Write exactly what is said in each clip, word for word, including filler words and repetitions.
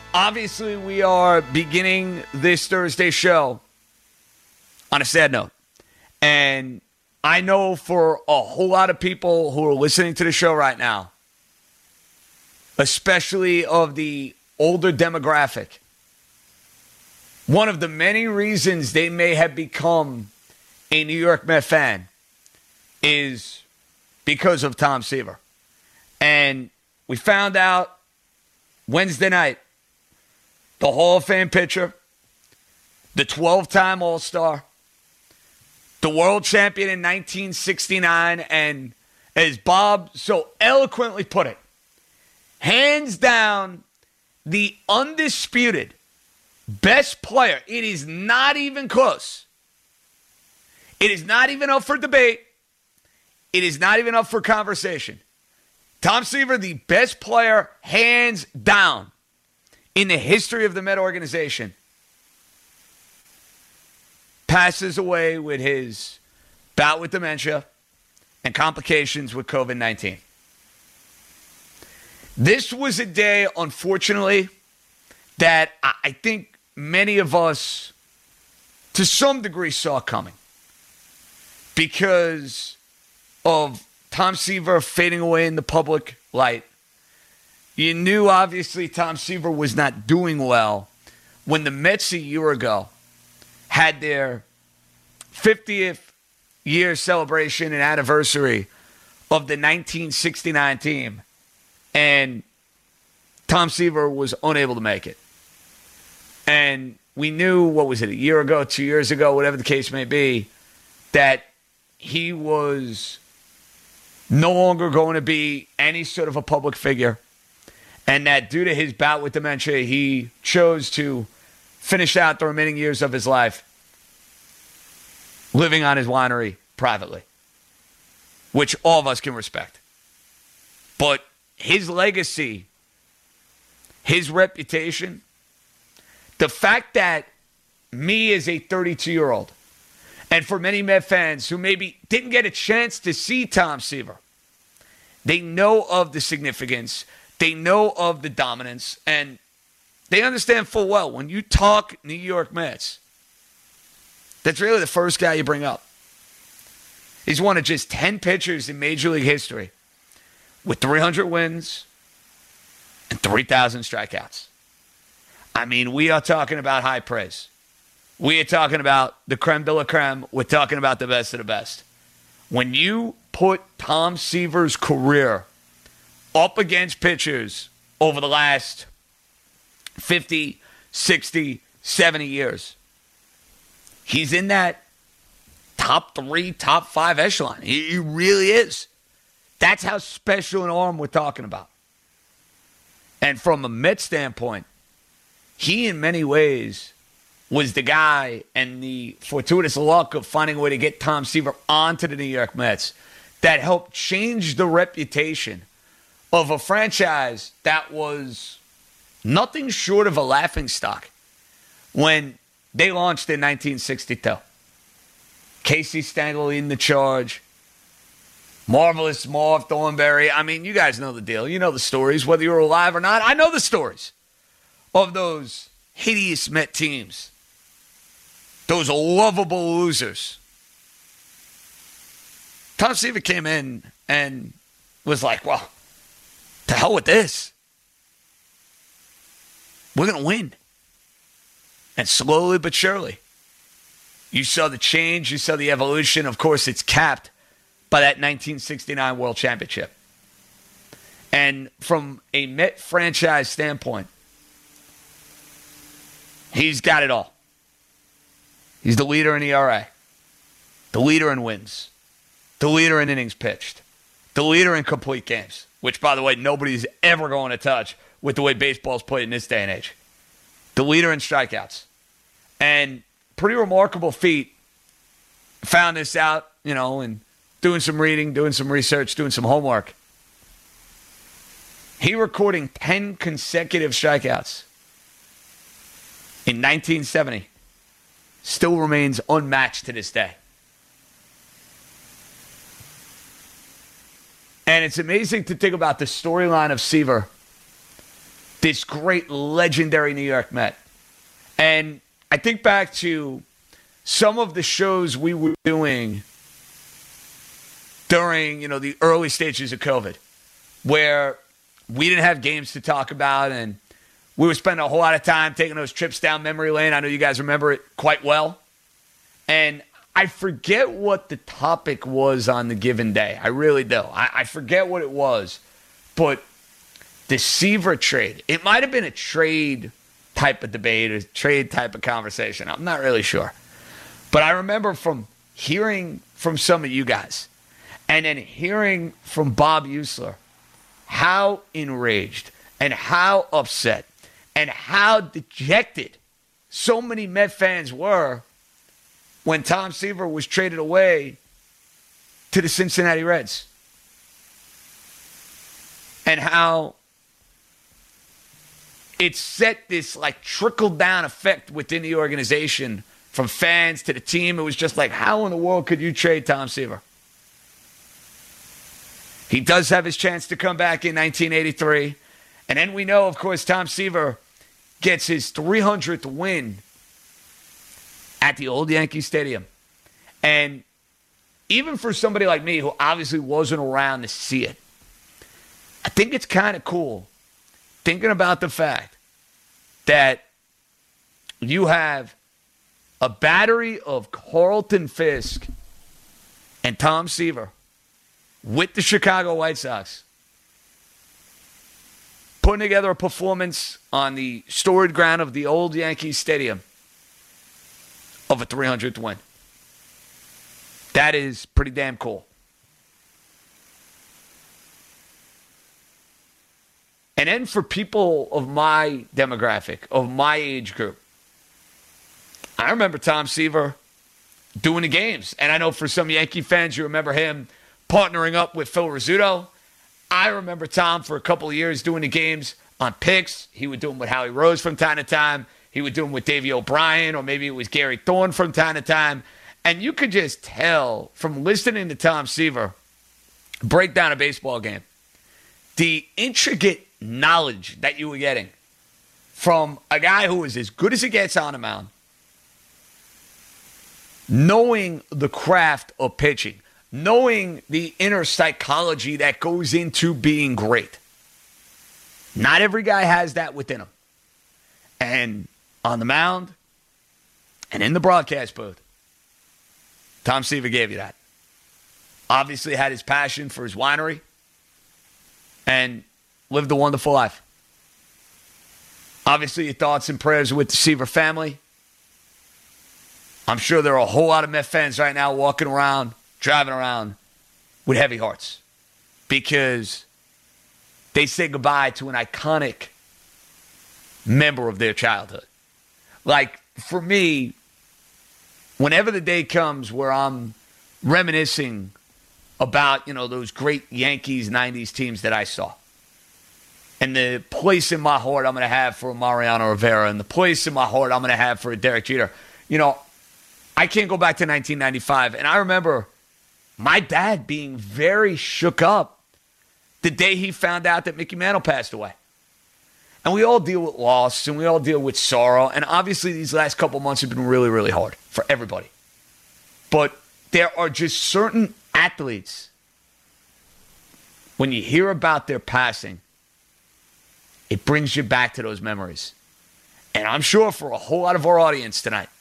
obviously we are beginning this Thursday show on a sad note. And I know for a whole lot of people who are listening to the show right now, especially of the older demographic, one of the many reasons they may have become a New York Mets fan is because of Tom Seaver. And we found out Wednesday night, the Hall of Fame pitcher, the twelve-time All-Star, the world champion in nineteen sixty-nine, and as Bob so eloquently put it, hands down, the undisputed best player. It is not even close. It is not even up for debate. It is not even up for conversation. Tom Seaver, the best player, hands down, in the history of the Met organization, passes away with his bout with dementia and complications with covid nineteen. This was a day, unfortunately, that I think many of us, to some degree, saw coming because of Tom Seaver fading away in the public light. You knew, obviously, Tom Seaver was not doing well when the Mets a year ago had their fiftieth year celebration and anniversary of the nineteen sixty-nine team, and Tom Seaver was unable to make it. And we knew, what was it, a year ago, two years ago, whatever the case may be, that he was no longer going to be any sort of a public figure, and that due to his bout with dementia, he chose to finish out the remaining years of his life living on his winery privately, which all of us can respect. But his legacy, his reputation, the fact that me as a thirty-two-year-old, and for many Met fans who maybe didn't get a chance to see Tom Seaver, they know of the significance, they know of the dominance, and they understand full well when you talk New York Mets, that's really the first guy you bring up. He's one of just ten pitchers in Major League history with three hundred wins and three thousand strikeouts. I mean, we are talking about high praise. We are talking about the creme de la creme. We're talking about the best of the best. When you put Tom Seaver's career up against pitchers over the last fifty, sixty, seventy years, he's in that top three, top five echelon. He, he really is. That's how special an arm we're talking about. And from a Met standpoint, he in many ways was the guy, and the fortuitous luck of finding a way to get Tom Seaver onto the New York Mets that helped change the reputation of a franchise that was nothing short of a laughingstock when they launched in nineteen sixty-two. Casey Stengel leading the charge. Marvelous Marv Thornberry. I mean, you guys know the deal. You know the stories, whether you're alive or not. I know the stories of those hideous Met teams. Those lovable losers. Tom Seaver came in and was like, well, to hell with this. We're going to win. And slowly but surely, you saw the change, you saw the evolution. Of course, it's capped by that nineteen sixty-nine World Championship. And from a Met franchise standpoint, he's got it all. He's the leader in E R A, the leader in wins, the leader in innings pitched, the leader in complete games, which, by the way, nobody's ever going to touch with the way baseball's played in this day and age. The leader in strikeouts. And pretty remarkable feat. Found this out, you know, and doing some reading, doing some research, doing some homework. He recording ten consecutive strikeouts in nineteen seventy still remains unmatched to this day. And it's amazing to think about the storyline of Seaver this great legendary New York Met. And I think back to some of the shows we were doing during, you know, the early stages of COVID, where we didn't have games to talk about, and we were spending a whole lot of time taking those trips down memory lane. I know you guys remember it quite well. And I forget what the topic was on the given day. I really do. I, I forget what it was. But the Seaver trade, it might have been a trade type of debate, a trade type of conversation. I'm not really sure. But I remember from hearing from some of you guys and then hearing from Bob Usler how enraged and how upset and how dejected so many Met fans were when Tom Seaver was traded away to the Cincinnati Reds. And how it set this like trickle-down effect within the organization from fans to the team. It was just like, how in the world could you trade Tom Seaver? He does have his chance to come back in nineteen eighty-three. And then we know, of course, Tom Seaver gets his three hundredth win at the old Yankee Stadium. And even for somebody like me who obviously wasn't around to see it, I think it's kind of cool thinking about the fact that you have a battery of Carlton Fisk and Tom Seaver with the Chicago White Sox putting together a performance on the storied ground of the old Yankee Stadium of a three hundredth win. That is pretty damn cool. And then for people of my demographic, of my age group, I remember Tom Seaver doing the games. And I know for some Yankee fans, you remember him partnering up with Phil Rizzuto. I remember Tom for a couple of years doing the games on picks. He would do them with Howie Rose from time to time. He would do them with Davey O'Brien, or maybe it was Gary Thorne from time to time. And you could just tell from listening to Tom Seaver break down a baseball game, the intricate knowledge that you were getting from a guy who is as good as it gets on the mound, knowing the craft of pitching, knowing the inner psychology that goes into being great. Not every guy has that within him. And on the mound and in the broadcast booth, Tom Seaver gave you that. Obviously had his passion for his winery and lived a wonderful life. Obviously, your thoughts and prayers are with the Seaver family. I'm sure there are a whole lot of Met fans right now walking around, driving around with heavy hearts because they say goodbye to an iconic member of their childhood. Like, for me, whenever the day comes where I'm reminiscing about, you know, those great Yankees nineties teams that I saw, and the place in my heart I'm going to have for Mariano Rivera, and the place in my heart I'm going to have for Derek Jeter, you know, I can't go back to nineteen ninety-five. And I remember my dad being very shook up the day he found out that Mickey Mantle passed away. And we all deal with loss, and we all deal with sorrow. And obviously these last couple months have been really, really hard for everybody. But there are just certain athletes, when you hear about their passing, it brings you back to those memories. And I'm sure for a whole lot of our audience tonight,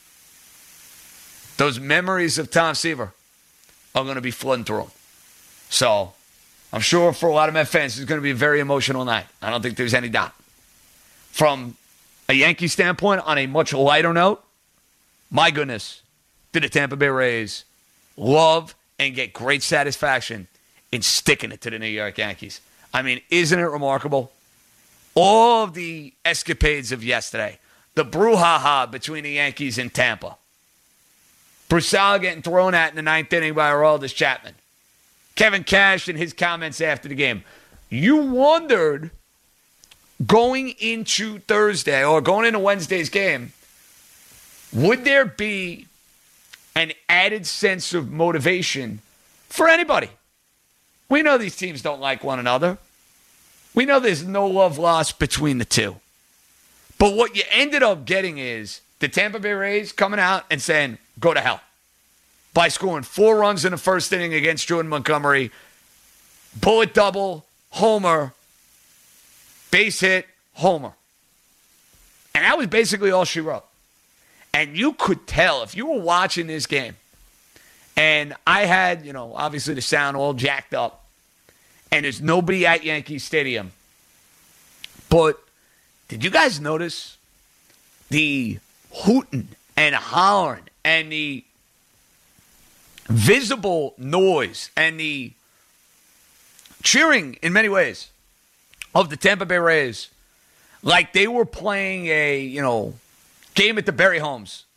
those memories of Tom Seaver are going to be flooding through them. So I'm sure for a lot of Met fans, it's going to be a very emotional night. I don't think there's any doubt. From a Yankee standpoint, on a much lighter note, my goodness, did the Tampa Bay Rays love and get great satisfaction in sticking it to the New York Yankees. I mean, isn't it remarkable? All of the escapades of yesterday, the brouhaha between the Yankees and Tampa, Brusal getting thrown at in the ninth inning by Aroldis Chapman, Kevin Cash and his comments after the game. You wondered going into Thursday or going into Wednesday's game, would there be an added sense of motivation for anybody? We know these teams don't like one another. We know there's no love lost between the two. But what you ended up getting is the Tampa Bay Rays coming out and saying, go to hell. By scoring four runs in the first inning against Jordan Montgomery, bullet double, homer, base hit, homer. And that was basically all she wrote. And you could tell if you were watching this game, and I had, you know, obviously the sound all jacked up, and there's nobody at Yankee Stadium. But did you guys notice the hooting and hollering and the visible noise and the cheering in many ways of the Tampa Bay Rays like they were playing a, you know, game at the Berry Homes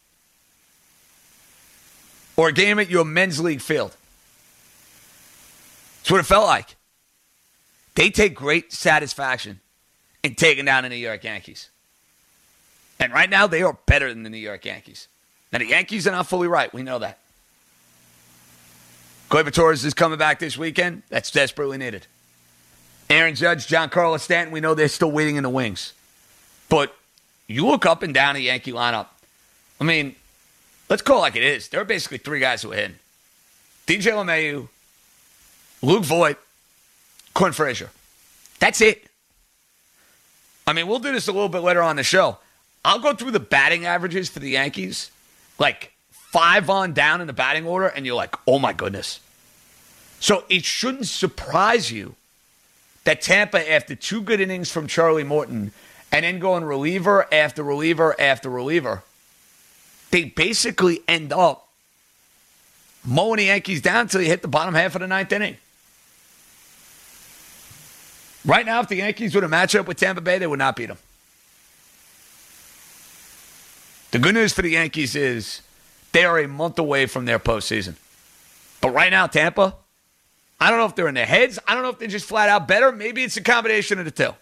or a game at your men's league field? That's what it felt like. They take great satisfaction in taking down the New York Yankees. And right now, they are better than the New York Yankees. Now, the Yankees are not fully right. We know that. Gleyber Torres is coming back this weekend. That's desperately needed. Aaron Judge, Giancarlo Stanton, we know they're still waiting in the wings. But you look up and down the Yankee lineup. I mean, let's call it like it is. There are basically three guys who are hitting. D J LeMahieu, Luke Voit, Quinn Frazier. That's it. I mean, we'll do this a little bit later on the show. I'll go through the batting averages for the Yankees, like five on down in the batting order, and you're like, oh my goodness. So it shouldn't surprise you that Tampa, after two good innings from Charlie Morton, and then going reliever after reliever after reliever, they basically end up mowing the Yankees down until you hit the bottom half of the ninth inning. Right now, if the Yankees were to match up with Tampa Bay, they would not beat them. The good news for the Yankees is they are a month away from their postseason. But right now, Tampa, I don't know if they're in their heads. I don't know if they're just flat out better. Maybe it's a combination of the two.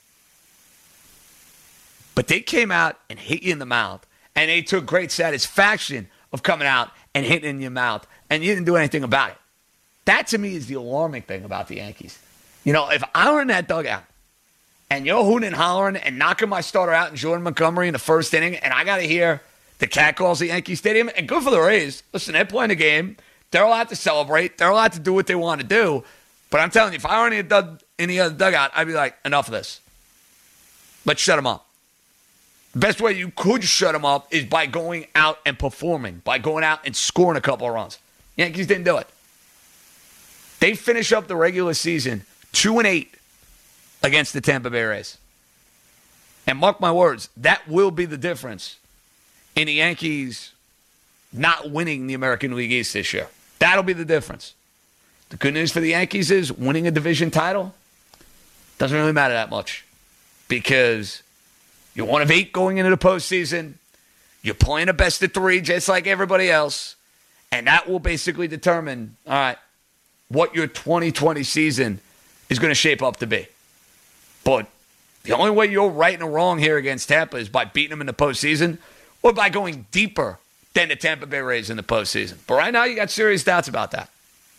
But they came out and hit you in the mouth, and they took great satisfaction of coming out and hitting in your mouth, and you didn't do anything about it. That, to me, is the alarming thing about the Yankees. You know, if I were in that dugout, and you're hooting and hollering and knocking my starter out in Jordan Montgomery in the first inning, and I got to hear the catcalls at Yankee Stadium, and good for the Rays. Listen, they're playing the game. They're allowed to celebrate. They're allowed to do what they want to do. But I'm telling you, if I were in the, in the other dugout, I'd be like, enough of this. Let's shut them up. The best way you could shut them up is by going out and performing, by going out and scoring a couple of runs. Yankees didn't do it. They finish up the regular season two and eight against the Tampa Bay Rays. And mark my words, that will be the difference in the Yankees not winning the American League East this year. That'll be the difference. The good news for the Yankees is winning a division title doesn't really matter that much because you're one of eight going into the postseason. You're playing a best of three just like everybody else. And that will basically determine, all right, what your twenty twenty season is going to shape up to be. But the only way you're right and wrong here against Tampa is by beating them in the postseason or by going deeper than the Tampa Bay Rays in the postseason. But right now, you got serious doubts about that.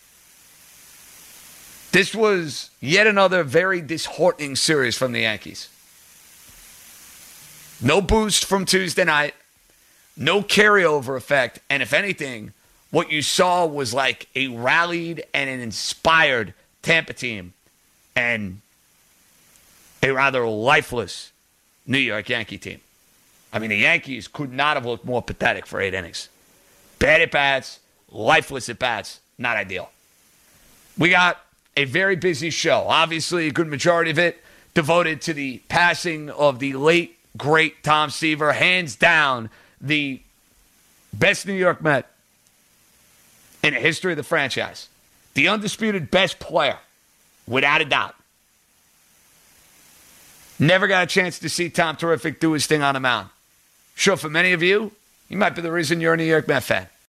This was yet another very disheartening series from the Yankees. No boost from Tuesday night. No carryover effect. And if anything, what you saw was like a rallied and an inspired Tampa team and a rather lifeless New York Yankee team. I mean, the Yankees could not have looked more pathetic for eight innings. Bad at bats, lifeless at bats, not ideal. We got a very busy show. Obviously, a good majority of it devoted to the passing of the late, great Tom Seaver. Hands down, the best New York Met in the history of the franchise. The undisputed best player, without a doubt. Never got a chance to see Tom Terrific do his thing on the mound. Sure, for many of you, he might be the reason you're a New York Met fan.